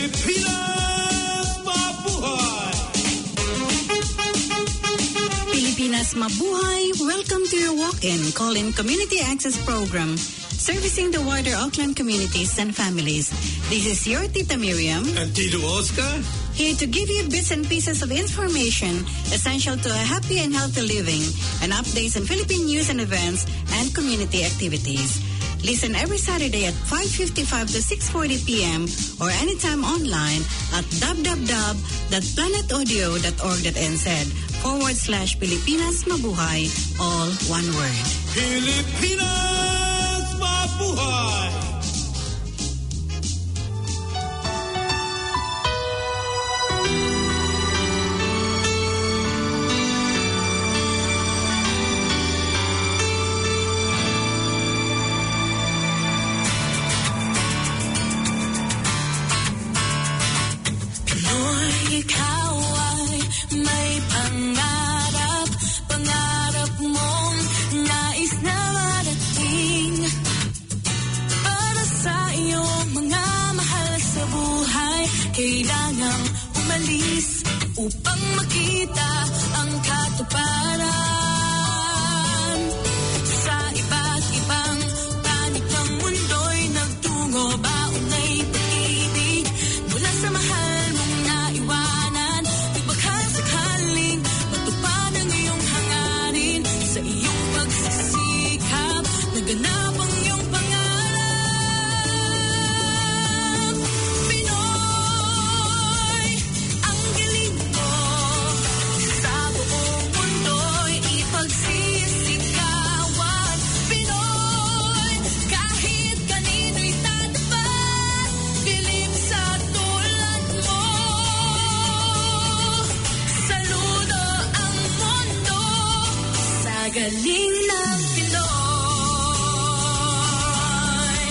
Pilipinas Mabuhay! Pilipinas Mabuhay, welcome to your walk-in call-in community access program servicing the wider Auckland communities and families. This is your Tita Miriam And Tito Oscar? here to give you bits and pieces of information essential to a happy and healthy living and updates on Philippine news and events and community activities. Listen every Saturday at 5:55 to 6:40 p.m. or anytime online at www.planetaudio.org.nz/Pilipinas Mabuhay, all one word. Pilipinas Mabuhay! Ikaw ay may pangarap, pangarap mong nais na marating. Para sa iyong mga mahal sa buhay, kailangang umalis upang makita ang katuparan. Sa iba't ibang panig ng mundo'y nagtungo, baon ay pag-ibig mula sa mahal mong naiwanan. Ibaghan sakaling matupad ang iyong hangarin, sa iyong pagsisikap naganap ang iyong pangarap. Pinoy, ang galing mo, sa buong mundo'y ipagsisikawan. Pinoy, kahit kanino'y tatapat, pilim sa tulad mo. Saludo ang mundo sa galing ng Pinoy.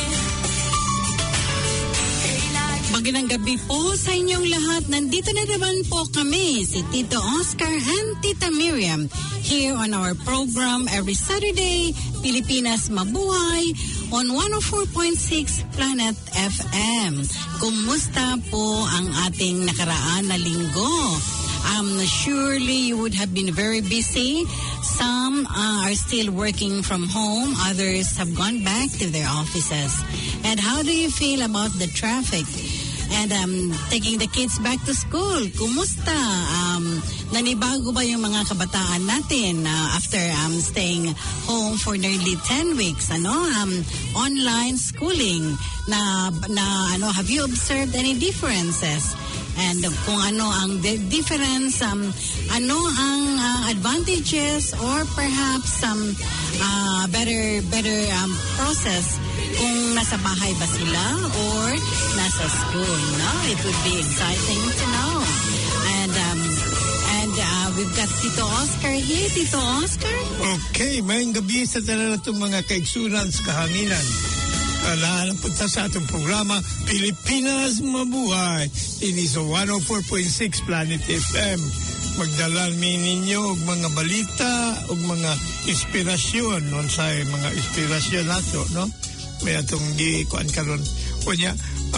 Magandang gabi po sa inyong lahat. Nandito na naman po kami, si Tito Oscar and Tita Miriam, here on our program every Saturday, Pilipinas Mabuhay, on 104.6 Planet FM. Kumusta po ang ating nakaraan na linggo? Surely you would have been very busy. Some are still working from home. Others have gone back to their offices. And how do you feel about the traffic? And taking the kids back to school, kumusta? Nanibago ba yung mga kabataan natin after staying home for nearly 10 weeks? Online schooling. Have you observed any differences? And kung ano ang difference, ano ang advantages or perhaps better process kung nasa bahay ba sila or nasa school, no? It would be exciting to know. And we've got Tito Oscar here. Tito Oscar? Okay, mayang gabi sa tanan itong mga kaigsunan sa kahanginan. Alahan punta sa atong programa, Pilipinas Mabuhay. Ini sa 104.6 Planet FM. Magdala ninyo og mga balita, og mga inspirasyon. Non sa mga inspirasyon nato, no? May atong gikuan karon. Kunya,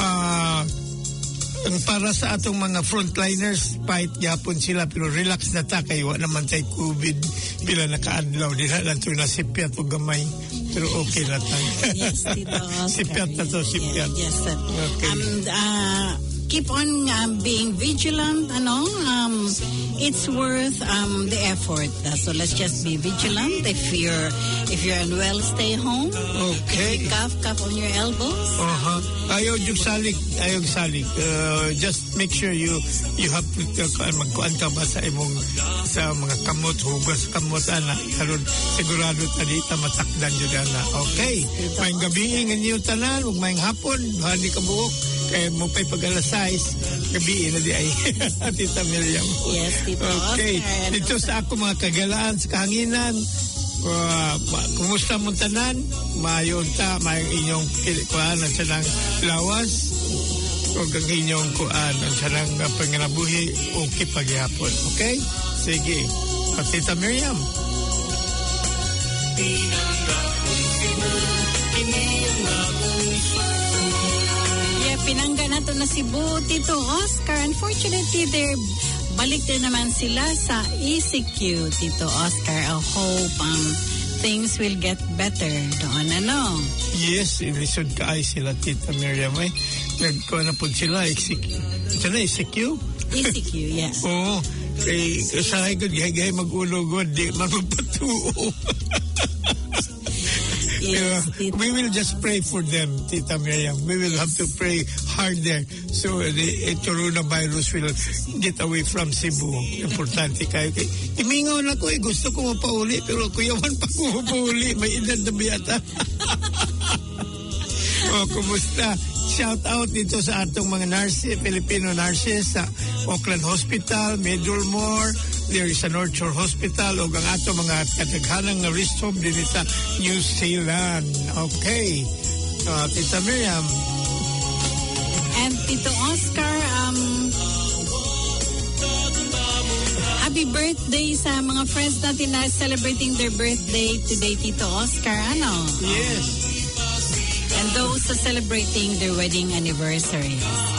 ang para sa atong mga frontliners, fight yapon sila pero relax na ta kay wa naman tay COVID pila nakaadlaw diha lang to nasipyat og gamay pero okay na ta. Yes, Tito Oscar. Sipyat na to, sipyat. Yes, sir. Okay. Keep on being vigilant, it's worth the effort. So let's just be vigilant. If you're unwell, stay home. Okay. If you cough on your elbows. Ayaw yung salik. Just make sure you have to magkuan ka ba sa imong sa mga kamot, hugas kamot ana. Karon sigurado tadi ta matakdan jud ana. Okay. Maayong gabi inyo tanan, ug maayong hapon, hani ka buok. Mo pa'y pag-alas-size, gabi na di ay Tita Miriam. Yes, Tito Okay. Oscar. Dito sa ako mga kagalaan sa kahanginan, kumusta mo tanan? Mayon ta, mayong inyong kuhaan ang sanang lawas, o ang inyong kuhaan ang sanang panginabuhi, okay paghihapon. Okay? Sige. Tita Miriam. pinangga na to na Cebu, Tito Oscar. Unfortunately, balik din naman sila sa ECQ, Tito Oscar. I hope things will get better doon, ano? Yes, ilisod ka ay sila, Tita Miriam. Nagkuha na po sila, ECQ. Ito na, ECQ? ECQ, yes. Oo. Kasahay ko, gaya mag-ulogod, di magpapatuo. Yes, we will just pray for them, Tita Miriam. We will have to pray harder so the coronavirus will get away from Cebu. Importante kayo. Imingaw na ko gusto ko mapauli pero kuyawan pa ko mapauli. May edad na biyata. Kumusta? Shout out dito sa atong mga nurses, Filipino nurses sa Auckland Hospital, Middlemore. There is a North Shore Hospital o ang ato mga kadaghanang rest home din sa New Zealand. Okay. Tita Miriam. And Tito Oscar, happy birthday sa mga friends natin na celebrating their birthday today, Tito Oscar. Ano? Yes. And those are celebrating their wedding anniversary.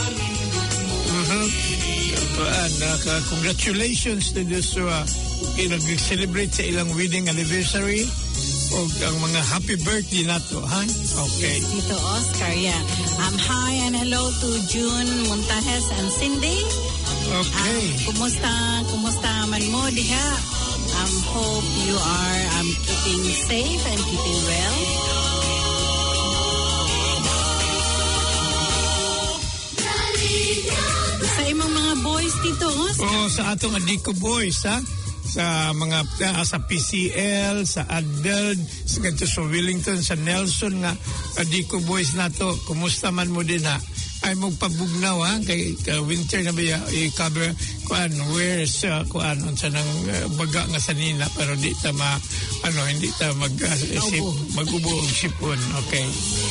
Congratulations to those who nag-celebrate sa ilang wedding anniversary o ang mga happy birthday nato, ha? Okay. Yes, Tito Oscar, yeah. Hi and hello to June Montajes and Cindy. Okay. Kumusta man mo diha? Hope you are keeping safe and keeping well. Sa imong mga boys, Tito Oscar. Sa atong Adiko boys, ha? Sa mga sa PCL, sa Adveld, sa Wellington, sa Nelson nga Adiko boys nato. Kumusta man mo din, ha? Ay magpabugnaw, ha? Kay winter na ba i-cover where's sa nang baga nga sanina pero hindi ta hindi ta mag-ubo og sipon. Okay.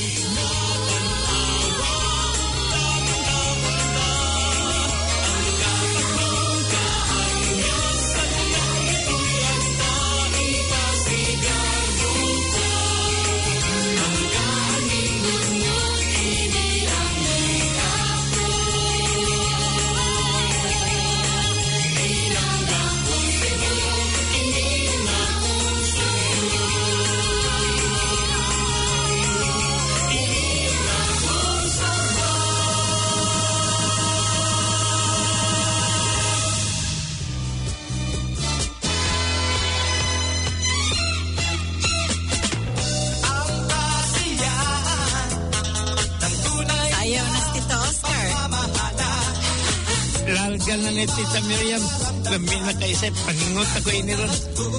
Lalgan na ni Tita Miriam. Lami na kaisip. Paningot ako iniron.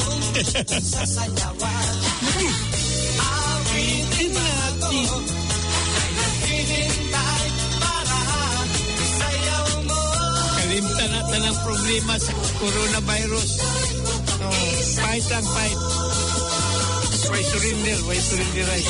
Awitin natin. Kalimtan natin ang problema sa coronavirus. Fight lang, fight. Why surrender right?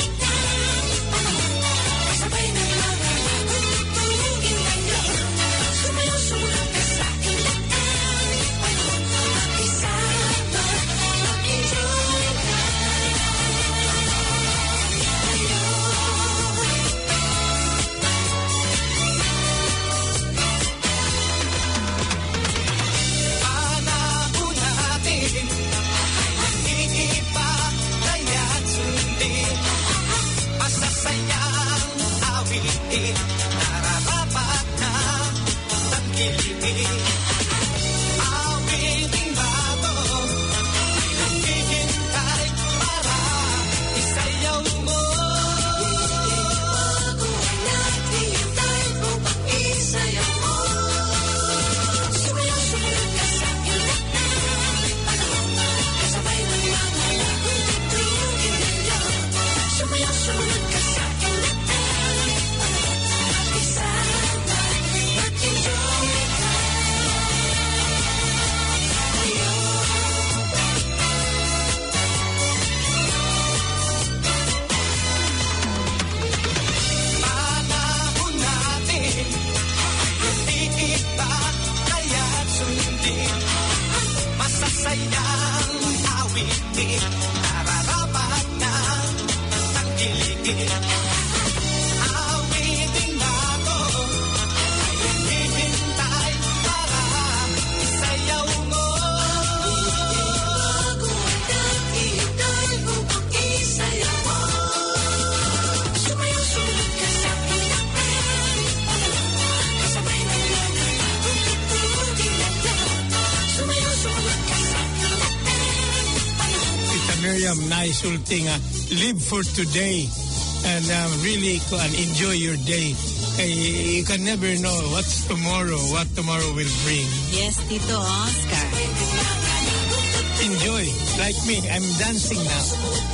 Miriam, naisulti nga, live for today and really enjoy your day. You can never know what tomorrow will bring. Yes, Tito Oscar. Enjoy. Like me, I'm dancing now.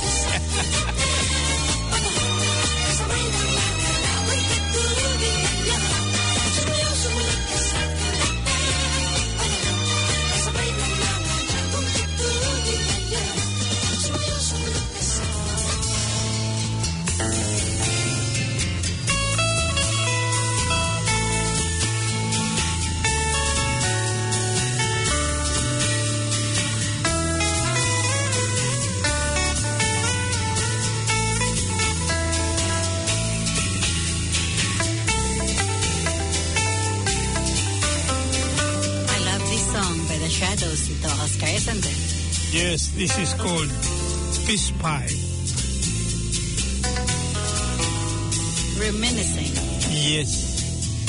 Shadows, Tito Oscar, isn't it? Yes, this is called Fish Pie. Reminiscing. Yes.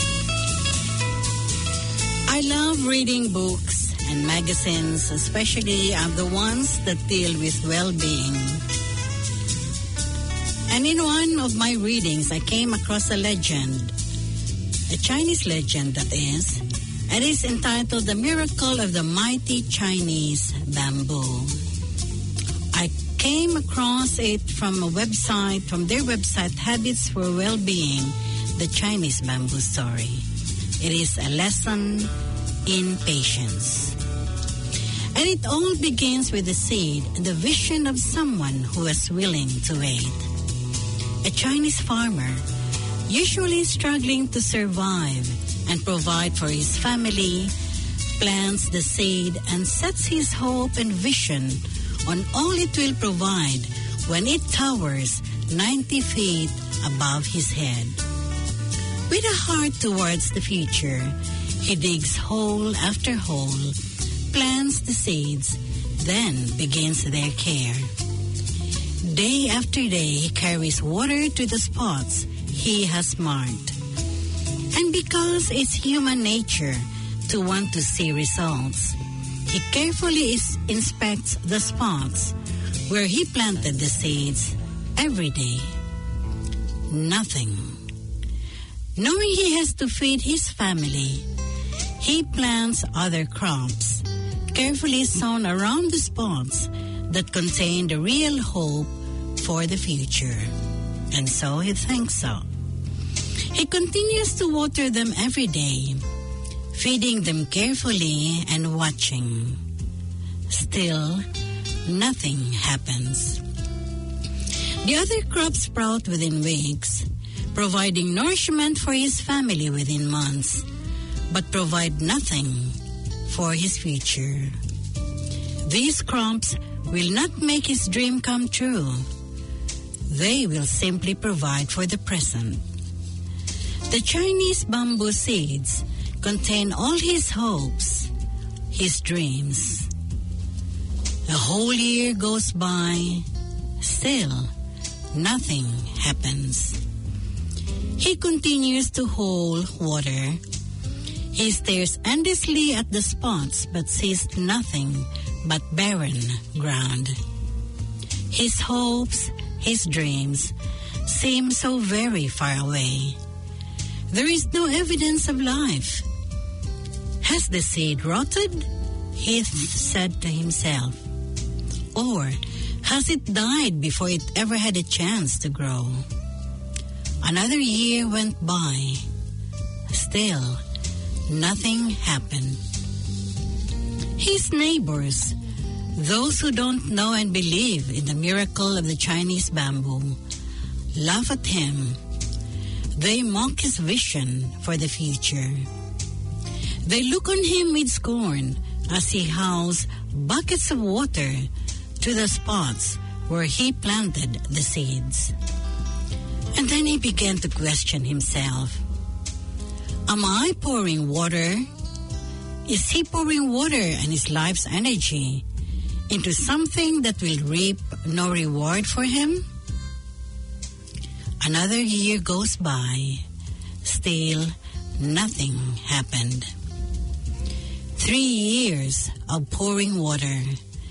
I love reading books and magazines, especially the ones that deal with well-being. And in one of my readings, I came across a legend, a Chinese legend that is, and it's entitled The Miracle of the Mighty Chinese Bamboo. I came across it from their website, Habits for Well-Being, the Chinese Bamboo Story. It is a lesson in patience. And it all begins with the seed and the vision of someone who is willing to wait. A Chinese farmer, usually struggling to survive and provide for his family, plants the seed and sets his hope and vision on all it will provide when it towers 90 feet above his head. With a heart towards the future, he digs hole after hole, plants the seeds, then begins their care. Day after day, he carries water to the spots he has marked. And because it's human nature to want to see results, he carefully inspects the spots where he planted the seeds every day. Nothing. Knowing he has to feed his family, he plants other crops, carefully sown around the spots that contain the real hope for the future. And so he thinks so. He continues to water them every day, feeding them carefully and watching. Still, nothing happens. The other crops sprout within weeks, providing nourishment for his family within months, but provide nothing for his future. These crops will not make his dream come true. They will simply provide for the present. The Chinese bamboo seeds contain all his hopes, his dreams. A whole year goes by, still nothing happens. He continues to hold water. He stares endlessly at the spots but sees nothing but barren ground. His hopes, his dreams seem so very far away. There is no evidence of life. Has the seed rotted? He said to himself. Or has it died before it ever had a chance to grow? Another year went by. Still, nothing happened. His neighbors, those who don't know and believe in the miracle of the Chinese bamboo, laugh at him. They mock his vision for the future. They look on him with scorn as he hauls buckets of water to the spots where he planted the seeds. And then he began to question himself. Am I pouring water? Is he pouring water and his life's energy into something that will reap no reward for him? Another year goes by. Still, nothing happened. 3 years of pouring water,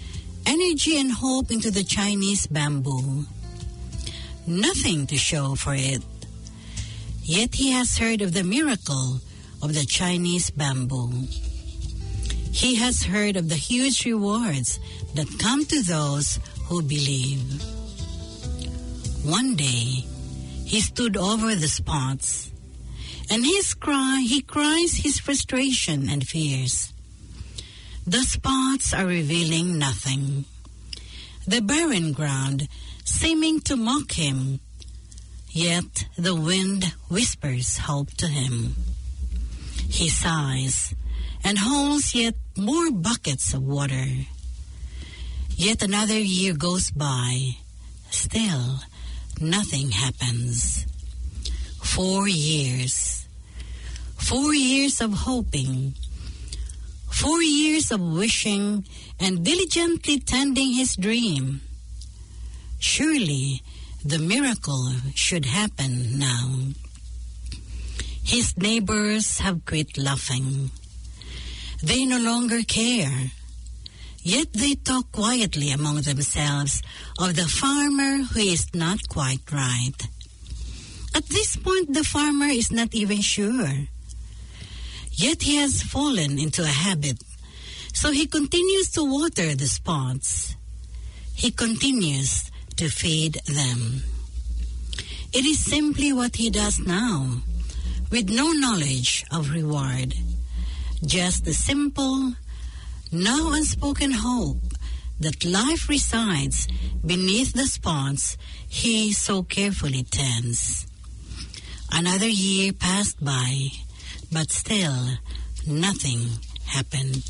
energy and hope into the Chinese bamboo. Nothing to show for it. Yet he has heard of the miracle of the Chinese bamboo. He has heard of the huge rewards that come to those who believe. One day, he stood over the spots, and he cries his frustration and fears. The spots are revealing nothing. The barren ground seeming to mock him, yet the wind whispers hope to him. He sighs and holds yet more buckets of water. Yet another year goes by. Still, nothing happens. 4 years. 4 years of hoping. 4 years of wishing and diligently tending his dream. Surely, the miracle should happen now. His neighbors have quit laughing. They no longer care. Yet they talk quietly among themselves of the farmer who is not quite right. At this point, the farmer is not even sure. Yet he has fallen into a habit, so he continues to water the spots. He continues to feed them. It is simply what he does now, with no knowledge of reward. Just the simple, now unspoken hope that life resides beneath the spots he so carefully tends. Another year passed by, but still nothing happened.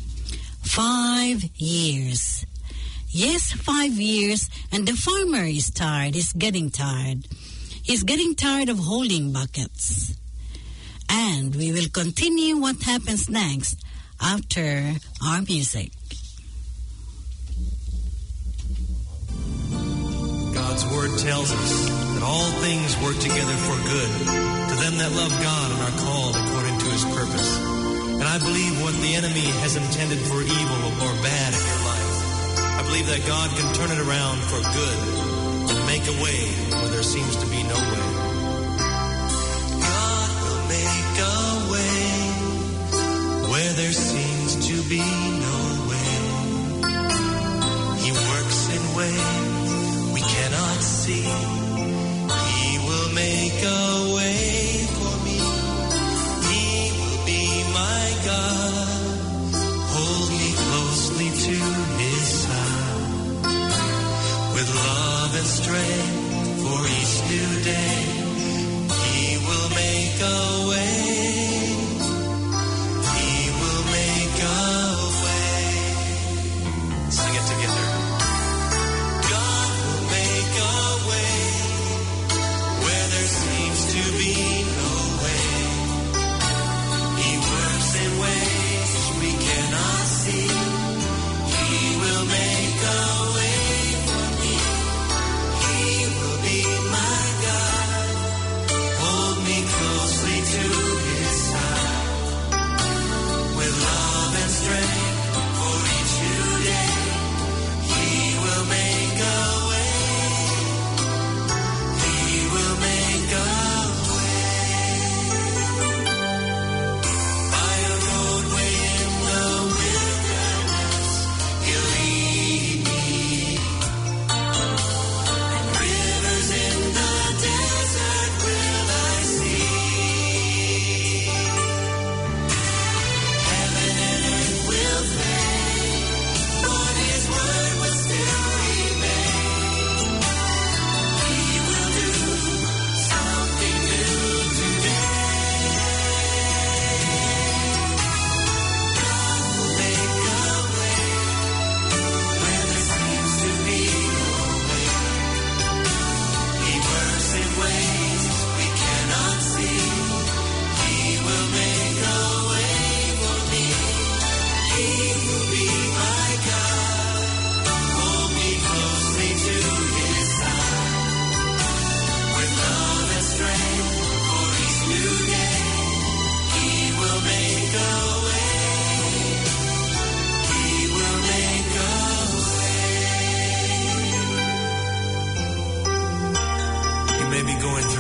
5 years. Yes, 5 years, and the farmer is tired. He's getting tired. He's getting tired of holding buckets. And we will continue what happens next after our music. God's word tells us that all things work together for good to them that love God and are called according to his purpose. And I believe what the enemy has intended for evil or bad in your life, I believe that God can turn it around for good and make a way where there seems to be no way. God will make a way where there seems to be no way. He works in ways we cannot see. He will make a way for me. He will be my God. Hold me closely to his side. With love and strength for each new day, he will make a way. He will make a way. Sing it together. God will make a way where there seems to be no way. He works in ways we cannot see. He will make a way for me. He will be my God. Hold me closely to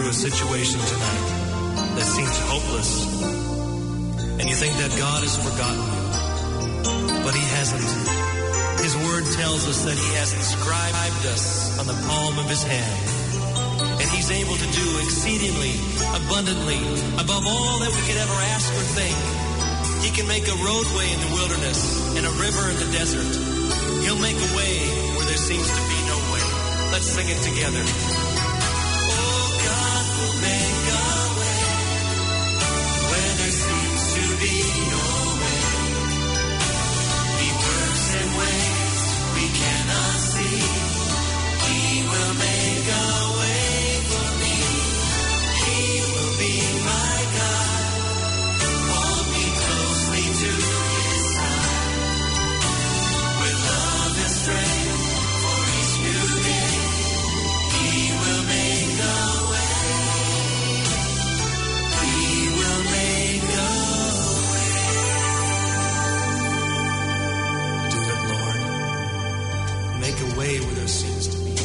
through a situation tonight that seems hopeless, and you think that God has forgotten you, but He hasn't. His Word tells us that He has inscribed us on the palm of His hand, and He's able to do exceedingly, abundantly, above all that we could ever ask or think. He can make a roadway in the wilderness and a river in the desert. He'll make a way where there seems to be no way. Let's sing it together. Oh, God will make a way where there seems to be no way. He works in ways we cannot see. He will make a way for me. He will be my God. Hold me closely to His side. With love and strength for each new day. He will make a way. He will make a way. Do it, Lord. Make a way where there seems to be.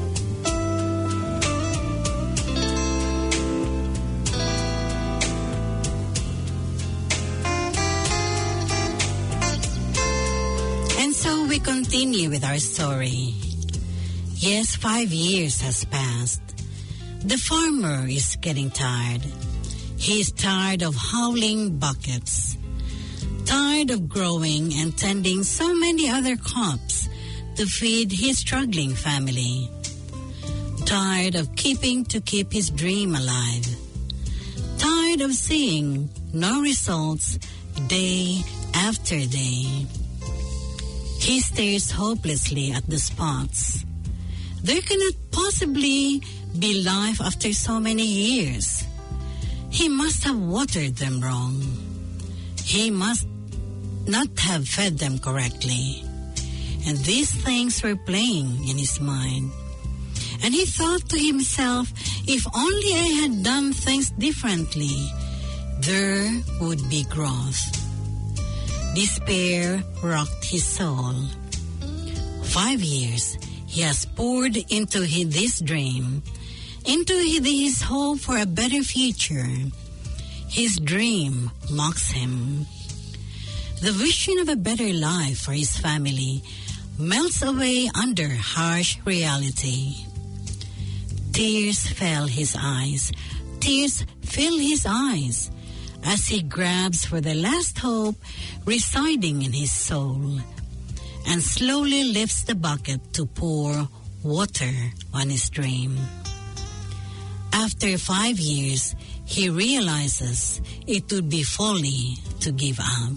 And so we continue with our story. Yes, 5 years has passed. The farmer is getting tired. He's tired of hauling buckets, tired of growing and tending so many other crops to feed his struggling family, tired of keep his dream alive, tired of seeing no results day after day. He stares hopelessly at the spots. There cannot possibly be life after so many years. He must have watered them wrong. He must not have fed them correctly. And these things were playing in his mind. And he thought to himself, if only I had done things differently, there would be growth. Despair rocked his soul. 5 years he has poured into this dream, into his hope for a better future. His dream mocks him. The vision of a better life for his family melts away under harsh reality. Tears fill his eyes as he grabs for the last hope residing in his soul and slowly lifts the bucket to pour water on his dream. After 5 years, he realizes it would be folly to give up.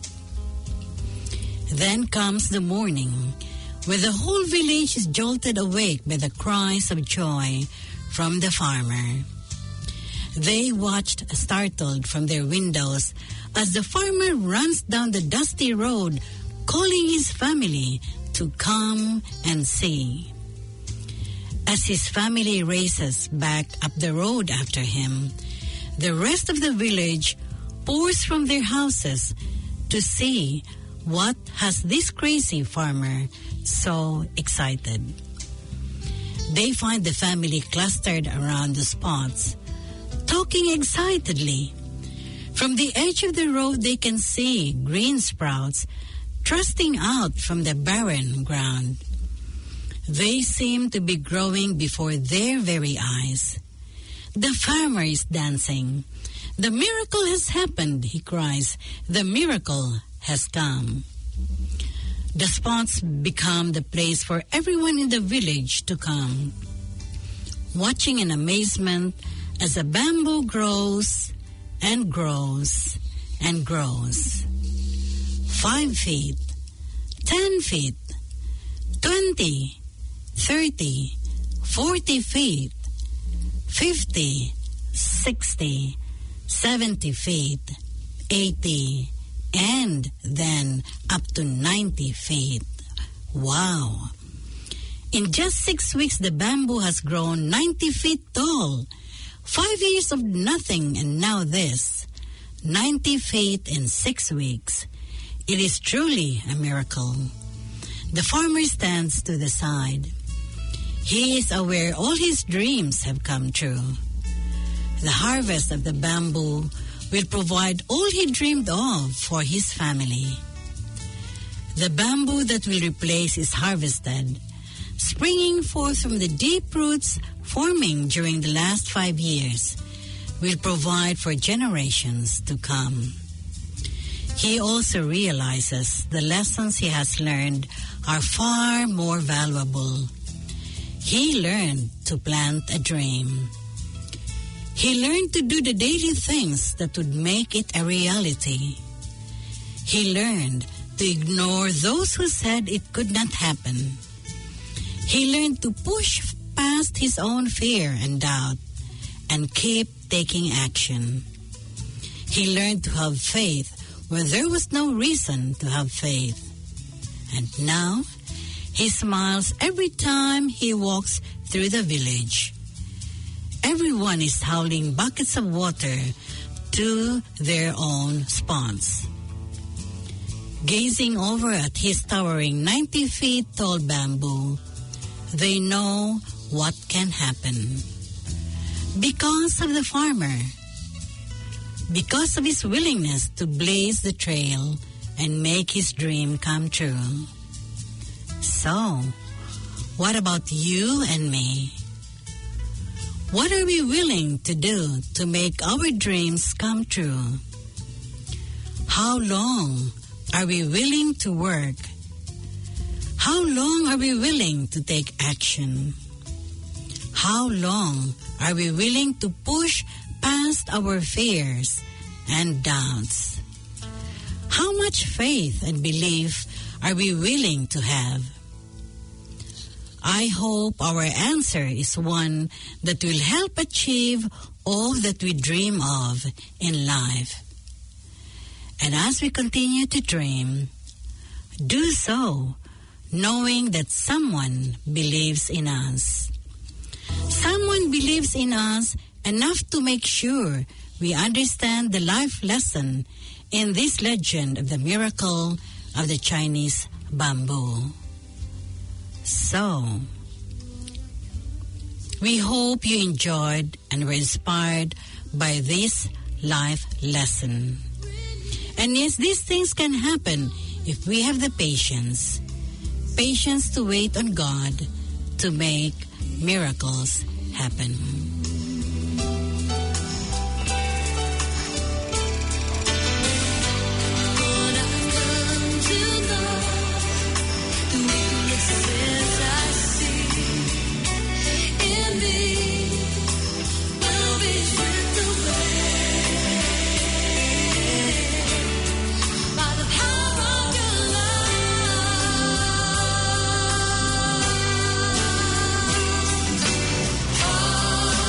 Then comes the morning, where the whole village is jolted awake by the cries of joy from the farmer. They watched startled from their windows as the farmer runs down the dusty road, calling his family to come and see. As his family races back up the road after him, the rest of the village pours from their houses to see what has this crazy farmer so excited. They find the family clustered around the spots, talking excitedly. From the edge of the road, they can see green sprouts thrusting out from the barren ground. They seem to be growing before their very eyes. The farmer is dancing. The miracle has happened, he cries. The miracle has come. The spots become the place for everyone in the village to come, watching in amazement as the bamboo grows and grows and grows. 5 feet, 10 feet, 20, 30, 40 feet, 50, 60, 70 feet, 80, and then up to 90 feet. Wow! In just 6 weeks, the bamboo has grown 90 feet tall. 5 years of nothing, and now this. 90 feet in 6 weeks. It is truly a miracle. The farmer stands to the side. He is aware all his dreams have come true. The harvest of the bamboo will provide all he dreamed of for his family. The bamboo that will replace is harvested, springing forth from the deep roots forming during the last 5 years, will provide for generations to come. He also realizes the lessons he has learned are far more valuable. He learned to plant a dream. He learned to do the daily things that would make it a reality. He learned to ignore those who said it could not happen. He learned to push past his own fear and doubt and keep taking action. He learned to have faith where there was no reason to have faith. And now, he smiles every time he walks through the village. Everyone is hauling buckets of water to their own spots. Gazing over at his towering 90 feet tall bamboo, they know what can happen. Because of the farmer, because of his willingness to blaze the trail and make his dream come true. So, what about you and me? What are we willing to do to make our dreams come true? How long are we willing to work? How long are we willing to take action? How long are we willing to push past our fears and doubts? How much faith and belief are we willing to have? I hope our answer is one that will help achieve all that we dream of in life. And as we continue to dream, do so knowing that someone believes in us. Someone believes in us enough to make sure we understand the life lesson in this legend of the miracle of the Chinese bamboo. So, we hope you enjoyed and were inspired by this life lesson. And yes, these things can happen if we have the patience to wait on God to make miracles happen. Oh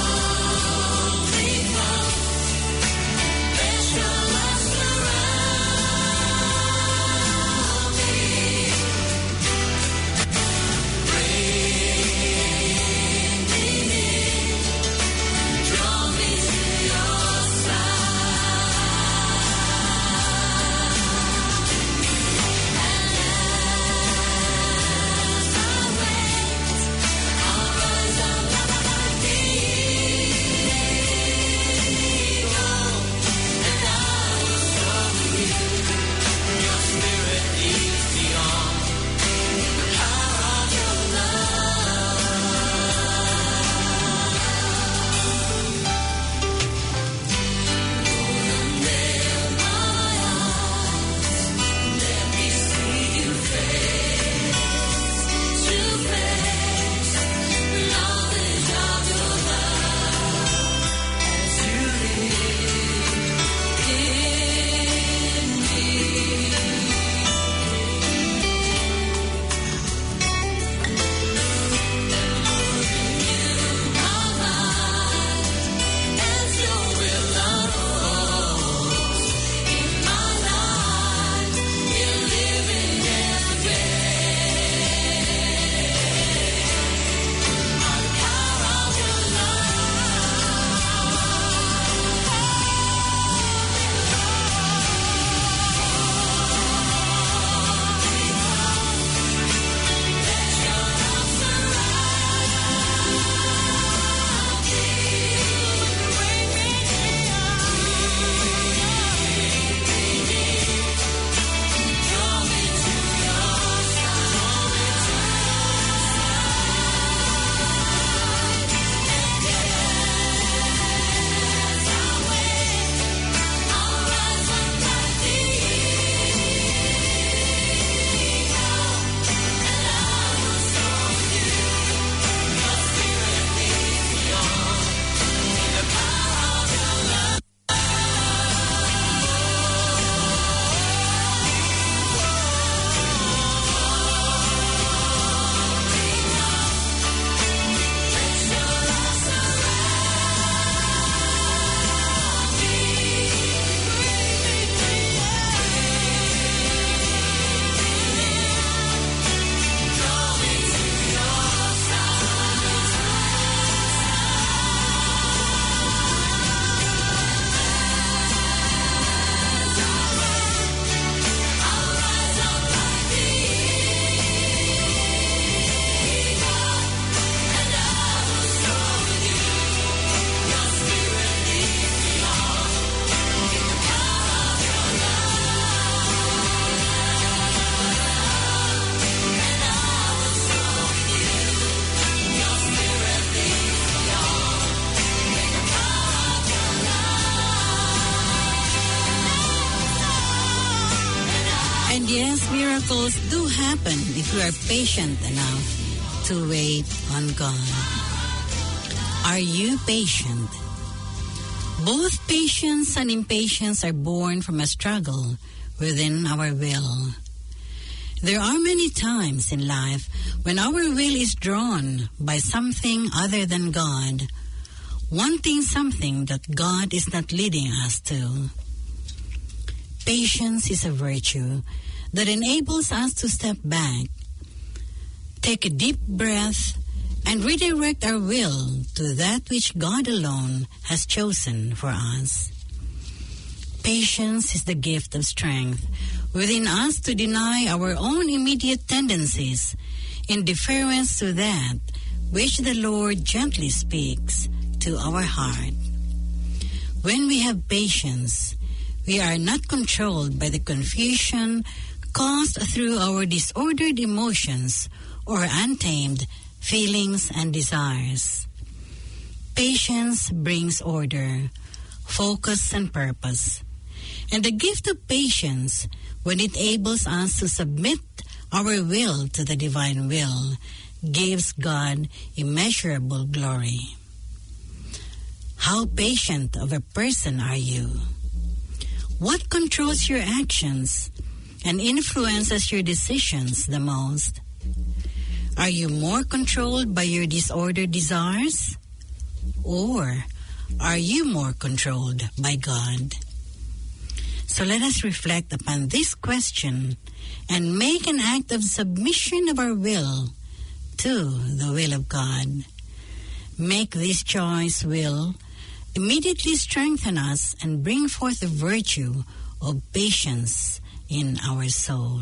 miracles do happen if we are patient enough to wait on God. Are you patient? Both patience and impatience are born from a struggle within our will. There are many times in life when our will is drawn by something other than God, wanting something that God is not leading us to. Patience is a virtue that enables us to step back, take a deep breath, and redirect our will to that which God alone has chosen for us. Patience is the gift of strength within us to deny our own immediate tendencies in deference to that which the Lord gently speaks to our heart. When we have patience, we are not controlled by the confusion caused through our disordered emotions or untamed feelings and desires. Patience brings order, focus, and purpose. And the gift of patience, when it enables us to submit our will to the divine will, gives God immeasurable glory. How patient of a person are you? What controls your actions and influences your decisions the most? Are you more controlled by your disordered desires? Or are you more controlled by God? So let us reflect upon this question and make an act of submission of our will to the will of God. Make this choice will immediately strengthen us and bring forth the virtue of patience in our soul.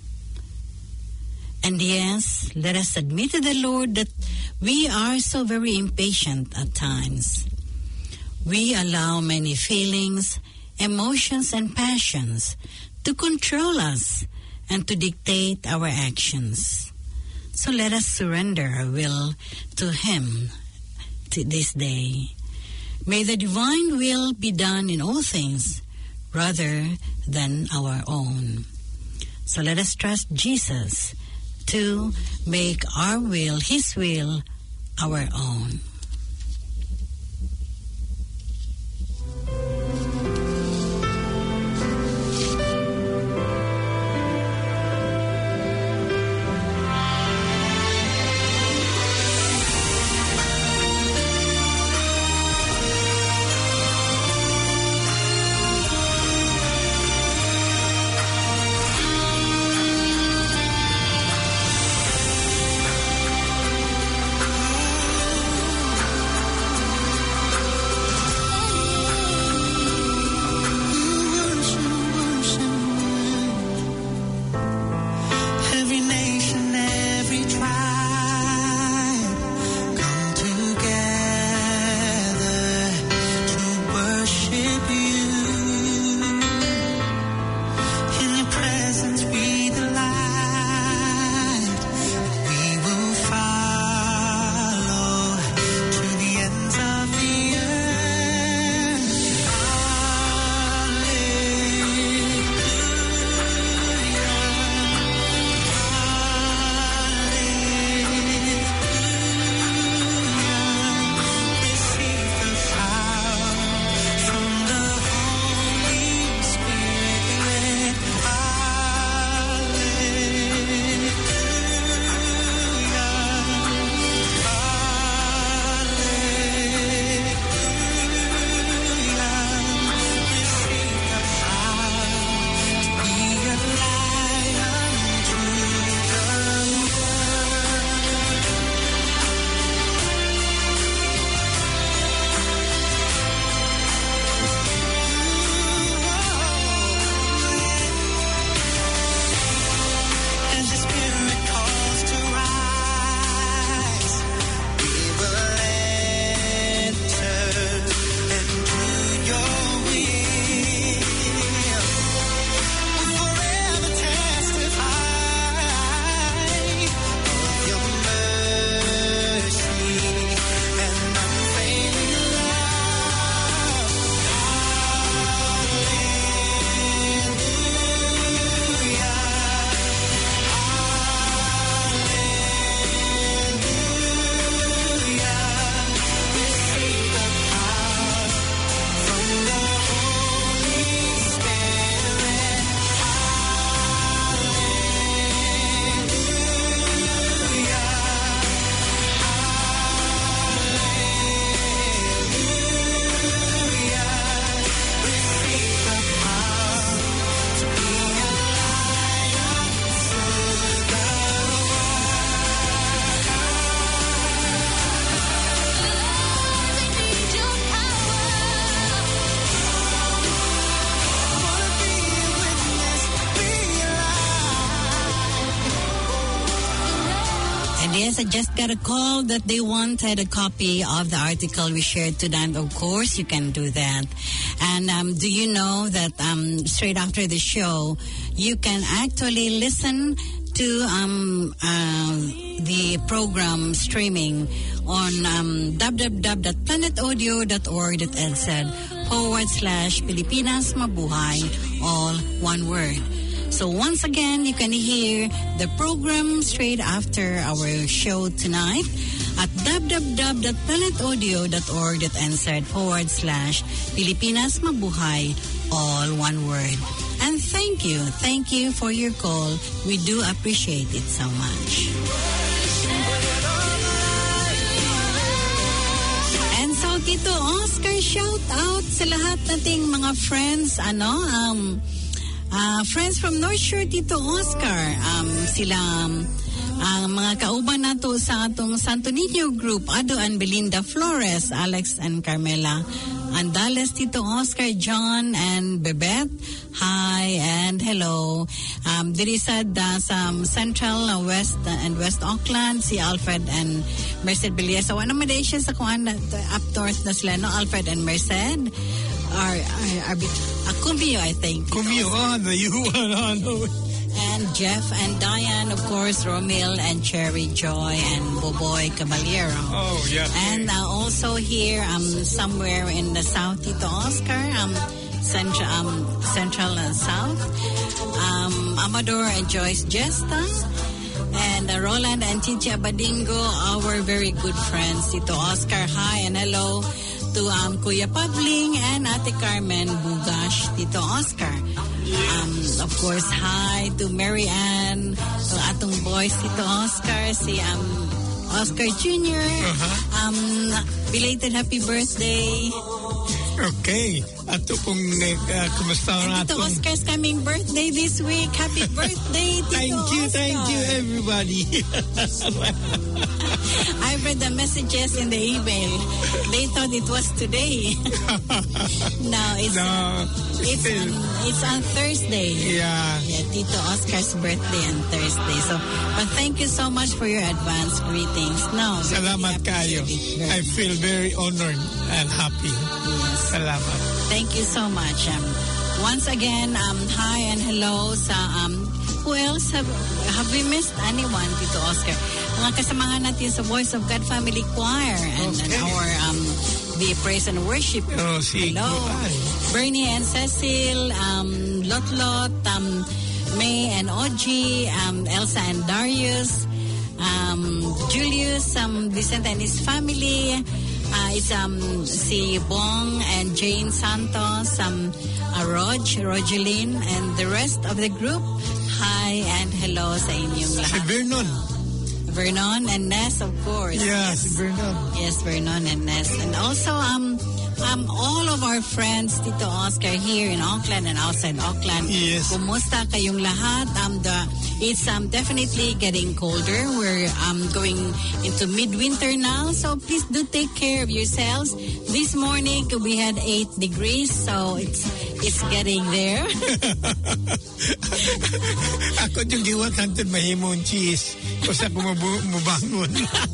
And yes, let us admit to the Lord that we are so very impatient at times. We allow many feelings, emotions, and passions to control us and to dictate our actions. So let us surrender our will to Him this day. May the divine will be done in all things rather than our own. So let us trust Jesus to make our will, His will, our own. Yes, I just got a call that they wanted a copy of the article we shared tonight. Of course, you can do that. And do you know that straight after the show, you can actually listen to the program streaming on www.planetaudio.org.nz/Pilipinas Mabuhay, all one word. So once again, you can hear the program straight after our show tonight at www.planetaudio.org.nz/Pilipinas Mabuhay, all one word. And thank you for your call. We do appreciate it so much. And so, Tito Oscar, shout out sa lahat nating mga friends, friends from North Shore, Tito Oscar. Sila mga kauban nato sa atong Santo Niño group, Ado and Belinda Flores, Alex and Carmela Andales, Tito Oscar, John and Bebet. Hi and hello. Diri sa Central, West and West Auckland, si Alfred and Merced Villas. So, ano maday siya sa kuan up north na sila, no? Alfred and Merced. Cumbio, I think. Cumbio, And Jeff and Diane, of course, Romil and Cherry Joy and Boboy Caballero. Oh, yeah. And also here, somewhere in the South, Tito Oscar, Central and South, Amador and Joyce Jesta, and Roland and Chichi Abadingo, our very good friends, Tito Oscar. Hi and hello to Kuya Pabling and Ate Carmen Bugash, Tito Oscar. Of course, hi to Mary Ann, to atong boys, Tito Oscar, si Oscar Jr. Belated happy birthday. Okay. Ato pong kumusta ang Tito atong... Oscar's coming birthday this week. Happy birthday, Tito Oscar. Thank you, everybody. I read the messages in the email. They thought it was today. No, it's on Thursday. Yeah. Tito Oscar's birthday on Thursday. So, but thank you so much for your advance greetings. No, Salamat kayo. I feel very honored and happy. Yes. Salamat. Thank you so much. Once again, hi and hello sa who else have we missed anyone, Tito Oscar? Mga kasamahan natin sa Voice of God Family Choir and our the praise and worship. Oh, hello, Bernie and Cecil, Lotlot, May and Oji, Elsa and Darius, Julius, Vicente and his family. It's si Bong and Jane Santos, Rogeline, and the rest of the group. Hi and hello sa inyong lahat. Si Vernon and Ness, of course. Yes, Vernon. Yes, Vernon and Ness. And also, all of our friends, Tito Oscar, here in Auckland and outside Auckland. Yes. Kumusta kayong lahat? It's definitely getting colder. We're going into midwinter now, so please do take care of yourselves. This morning we had 8 degrees, so it's getting there. Ako yung giwat hantod mahimong cheese. Kasi ako mabangon.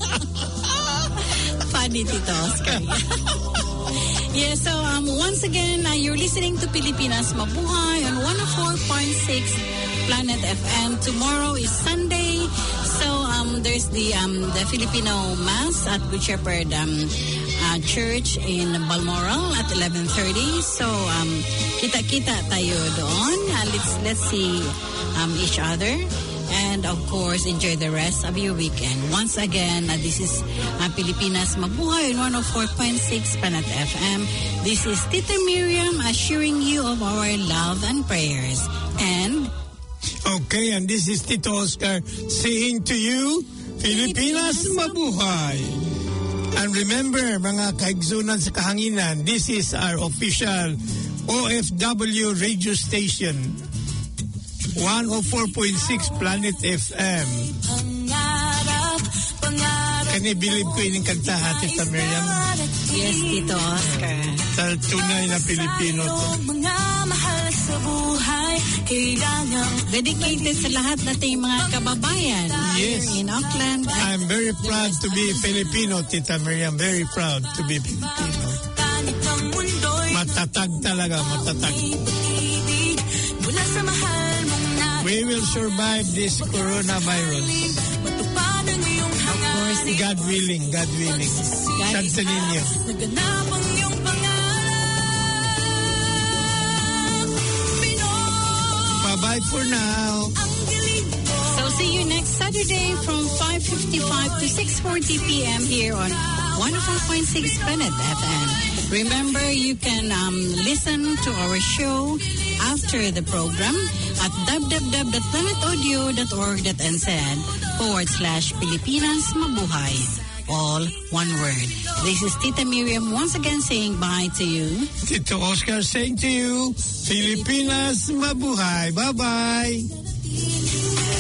Funny, Tito Oscar. Yeah, so once again, you're listening to Pilipinas Mabuhay on 104.6 Planet FM. Tomorrow is Sunday, so there's the Filipino Mass at Good Shepherd Church in Balmoral at 11:30. So kita-kita tayo doon. Let's see each other. And of course, enjoy the rest of your weekend. Once again, this is Pilipinas Mabuhay on 104.6 Planet FM. This is Tita Miriam assuring you of our love and prayers. And okay, and this is Tito Oscar saying to you, Pilipinas Mabuhay. And remember, mga kaigsunan sa kahanginan, this is our official OFW radio station. 104.6 Planet FM. Can you believe ko ining kanta, Tita Miriam? yes, Tito Oscar. Tunay na Pilipino to. Mga mahal sa buhay, kailangan Dedicated sa lahat nating mga kababayan Yes. here in Auckland. At I'm very proud to be Filipino, Tita Miriam. Very proud to be Filipino. ganit ang mundo'y Matatag talaga, matatag. ibig mula sa mahal mong natin. We will survive this coronavirus. Matupad ang iyong hangarin. God willing, God willing. Santa Niño. Naganap ang iyong pangarap. Pinoy Bye-bye for now. ang galing mo. So see you next Saturday from 5:55 to 6:40 p.m. here on 104.6 Planet FM. Remember, you can listen to our show after the program at www.planetaudio.org.nz/Pilipinas Mabuhay. All one word. This is Tita Miriam once again saying bye to you. Tito Oscar saying to you, Filipinas Mabuhay. Bye-bye.